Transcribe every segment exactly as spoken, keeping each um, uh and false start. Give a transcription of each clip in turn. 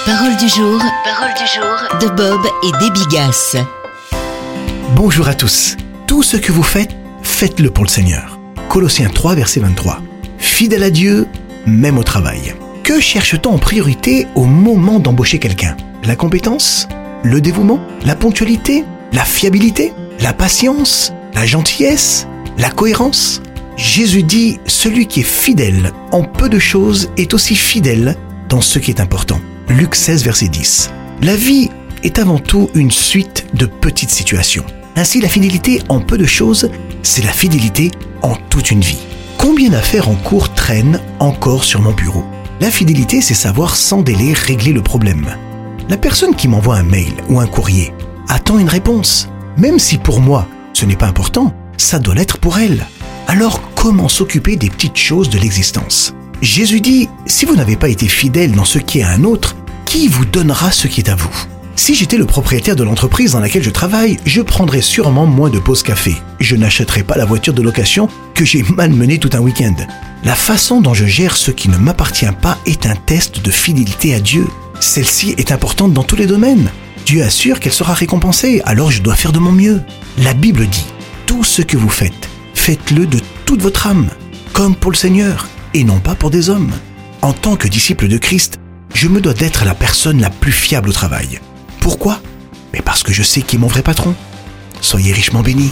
Parole du jour, parole du jour de Bob et Debbie Gass. Bonjour à tous. Tout ce que vous faites, faites-le pour le Seigneur. Colossiens trois, verset vingt-trois. Fidèle à Dieu, même au travail. Que cherche-t-on en priorité au moment d'embaucher quelqu'un ? La compétence ? Le dévouement ? La ponctualité ? La fiabilité ? La patience ? La gentillesse ? La cohérence ? Jésus dit « Celui qui est fidèle en peu de choses est aussi fidèle dans ce qui est important ». Luc seize, verset dix. La vie est avant tout une suite de petites situations. Ainsi, la fidélité en peu de choses, c'est la fidélité en toute une vie. Combien d'affaires en cours traînent encore sur mon bureau ? La fidélité, c'est savoir sans délai régler le problème. La personne qui m'envoie un mail ou un courrier attend une réponse. Même si pour moi, ce n'est pas important, ça doit l'être pour elle. Alors, comment s'occuper des petites choses de l'existence ? Jésus dit, si vous n'avez pas été fidèle dans ce qui est à un autre, qui vous donnera ce qui est à vous ? Si j'étais le propriétaire de l'entreprise dans laquelle je travaille, je prendrais sûrement moins de pauses café. Je n'achèterais pas la voiture de location que j'ai malmenée tout un week-end. La façon dont je gère ce qui ne m'appartient pas est un test de fidélité à Dieu. Celle-ci est importante dans tous les domaines. Dieu assure qu'elle sera récompensée, alors je dois faire de mon mieux. La Bible dit, tout ce que vous faites, faites-le de toute votre âme, comme pour le Seigneur, et non pas pour des hommes. En tant que disciple de Christ, je me dois d'être la personne la plus fiable au travail. Pourquoi ? Mais parce que je sais qui est mon vrai patron. Soyez richement bénis.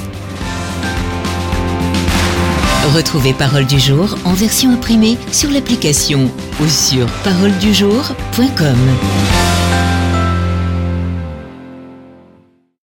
Retrouvez Parole du jour en version imprimée sur l'application ou sur parole du jour point com.